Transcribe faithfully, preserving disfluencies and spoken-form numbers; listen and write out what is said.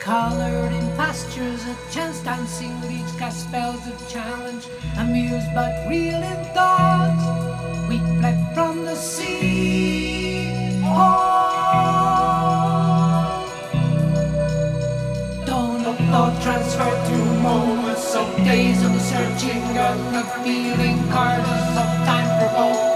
Colored in pastures of chance dancing, leaves cast spells of challenge, amused but real in thought. We fled from the sea. Oh, dawn of thought transferred through moments of days of searching, unrevealing corridors of time provoked.